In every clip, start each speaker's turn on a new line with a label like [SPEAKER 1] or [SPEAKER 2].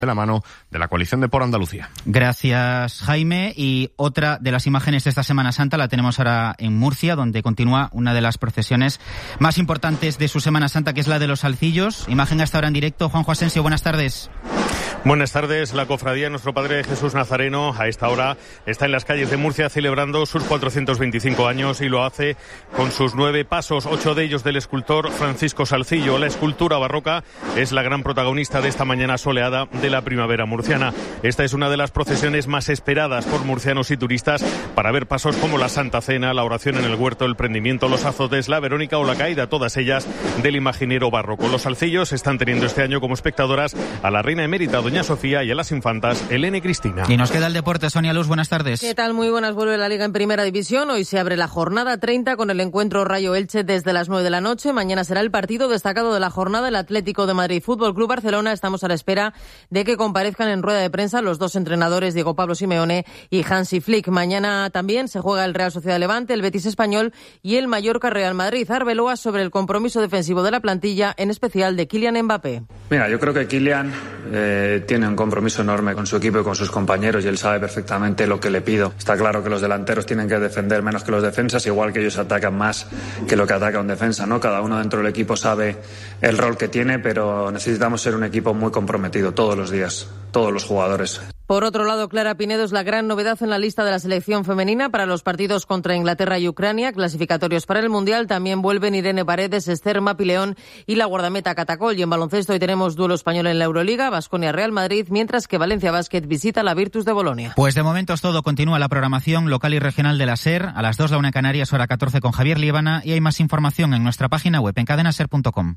[SPEAKER 1] de la mano de la coalición de Por Andalucía.
[SPEAKER 2] Gracias, Jaime. Y otra de las imágenes de esta Semana Santa la tenemos ahora en Murcia, donde continúa una de las procesiones más importantes de su Semana Santa, que es la de los Salcillos. Imagen hasta ahora en directo. Juanjo Asensio, buenas tardes.
[SPEAKER 3] Buenas tardes. La cofradía de Nuestro Padre Jesús Nazareno a esta hora está en las calles de Murcia celebrando sus 425 años y lo hace con sus 9 pasos, 8 de ellos del escultor Francisco Salcillo. La escultura barroca es la gran protagonista de esta mañana soleada de la primavera murciana. Esta es una de las procesiones más esperadas por murcianos y turistas para ver pasos como la Santa Cena, la oración en el huerto, el prendimiento, los azotes, la Verónica o la caída, todas ellas del imaginero barroco. Los Salcillos están teniendo este año como espectadoras a la reina emérita Doña Sofía y a las infantas Elena y Cristina.
[SPEAKER 2] Y nos queda el deporte. Sonia Luz, buenas tardes.
[SPEAKER 4] ¿Qué tal? Muy buenas. Vuelve la Liga en Primera División. Hoy se abre la jornada 30 con el encuentro Rayo-Elche desde las 9 de la noche. Mañana será el partido destacado de la jornada, el Atlético de Madrid Fútbol Club Barcelona. Estamos a la espera de que comparezcan en rueda de prensa los dos entrenadores, Diego Pablo Simeone y Hansi Flick. Mañana también se juega el Real Sociedad Levante, el Betis Español y el Mallorca Real Madrid. Arbeloa sobre el compromiso defensivo de la plantilla, en especial de Kylian Mbappé.
[SPEAKER 5] Mira, yo creo que Kylian tiene un compromiso enorme con su equipo y con sus compañeros y él sabe perfectamente lo que le pido. Está claro que los delanteros tienen que defender menos que los defensas, igual que ellos atacan más que lo que ataca un defensa, ¿no? Cada uno dentro del equipo sabe el rol que tiene, pero necesitamos ser un equipo muy comprometido todos los días, todos los jugadores.
[SPEAKER 4] Por otro lado, Clara Pinedo es la gran novedad en la lista de la selección femenina para los partidos contra Inglaterra y Ucrania, clasificatorios para el Mundial. También vuelven Irene Paredes, Esther Mapileón y la guardameta Catacol. Y en baloncesto hoy tenemos duelo español en la Euroliga, Baskonia Real Madrid, mientras que Valencia Basket visita la Virtus de Bolonia.
[SPEAKER 2] Pues de momento es todo. Continúa la programación local y regional de la SER. A las 2 la 1 en Canarias, hora 14 con Javier Líbana. Y hay más información en nuestra página web en cadenaser.com.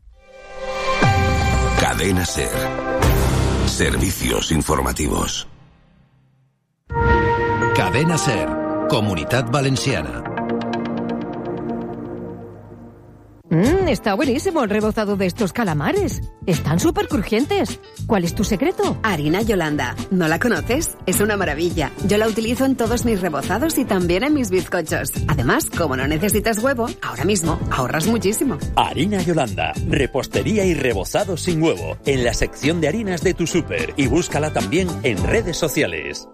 [SPEAKER 6] Cadena SER. Servicios informativos. Cadena SER, Comunitat Valenciana.
[SPEAKER 7] Está buenísimo el rebozado de estos calamares. Están súper crujientes. ¿Cuál es tu secreto?
[SPEAKER 8] Harina Yolanda. ¿No la conoces? Es una maravilla. Yo la utilizo en todos mis rebozados y también en mis bizcochos. Además, como no necesitas huevo, ahora mismo ahorras muchísimo.
[SPEAKER 9] Harina Yolanda. Repostería y rebozado sin huevo. En la sección de harinas de tu súper. Y búscala también en redes sociales.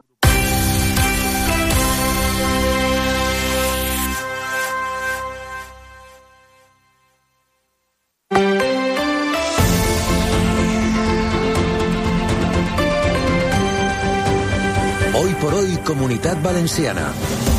[SPEAKER 6] Hoy por hoy, Comunitat Valenciana.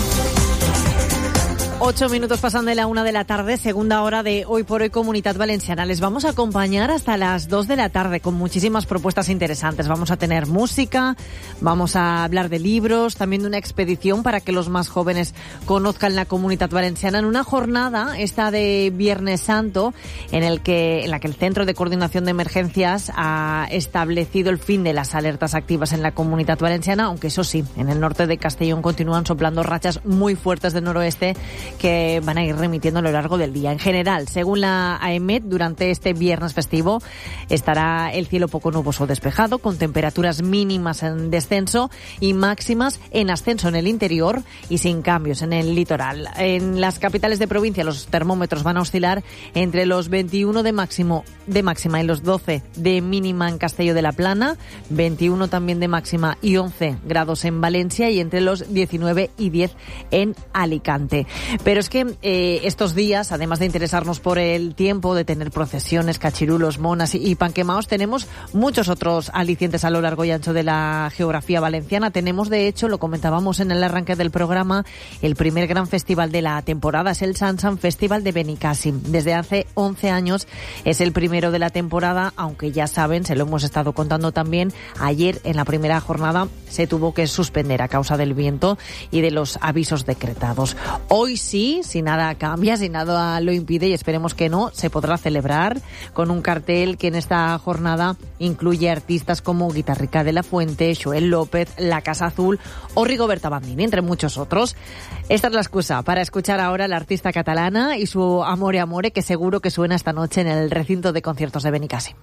[SPEAKER 7] 8 minutos pasan de la 1 de la tarde, segunda hora de Hoy por Hoy Comunitat Valenciana. Les vamos a acompañar hasta las 2 de la tarde con muchísimas propuestas interesantes. Vamos a tener música, vamos a hablar de libros, también de una expedición para que los más jóvenes conozcan la Comunitat Valenciana en una jornada, esta de Viernes Santo, en la que el Centro de Coordinación de Emergencias ha establecido el fin de las alertas activas en la Comunitat Valenciana, aunque eso sí, en el norte de Castellón continúan soplando rachas muy fuertes de noroeste que van a ir remitiendo a lo largo del día. En general, según la AEMET, durante este viernes festivo estará el cielo poco nuboso despejado, con temperaturas mínimas en descenso y máximas en ascenso en el interior y sin cambios en el litoral. En las capitales de provincia los termómetros van a oscilar entre los 21 de máxima y los 12 de mínima en Castelló de la Plana, 21 también de máxima y 11 grados en Valencia y entre los 19 y 10 en Alicante. Pero es que estos días, además de interesarnos por el tiempo, de tener procesiones, cachirulos, monas y panquemaos, tenemos muchos otros alicientes a lo largo y ancho de la geografía valenciana. Tenemos, de hecho, lo comentábamos en el arranque del programa, el primer gran festival de la temporada, es el Sansan Festival de Benicàssim. Desde hace 11 años es el primero de la temporada, aunque ya saben, se lo hemos estado contando también, ayer en la primera jornada se tuvo que suspender a causa del viento y de los avisos decretados. Hoy sí, si nada cambia, si nada lo impide, y esperemos que no, se podrá celebrar con un cartel que en esta jornada incluye artistas como Guitarrica de la Fuente, Joel López, La Casa Azul o Rigoberta Bandini, entre muchos otros. Esta es la excusa para escuchar ahora a la artista catalana y su Amore Amore, que seguro que suena esta noche en el recinto de conciertos de Benicàssim.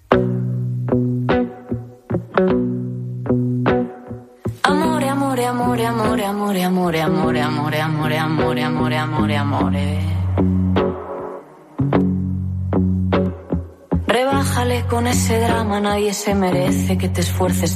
[SPEAKER 10] Amore, amore, amore, amore, amore, amore, amore, amore, amore, amore, amore, amore, amore. Rebájale vale con ese drama, nadie se merece que te esfuerces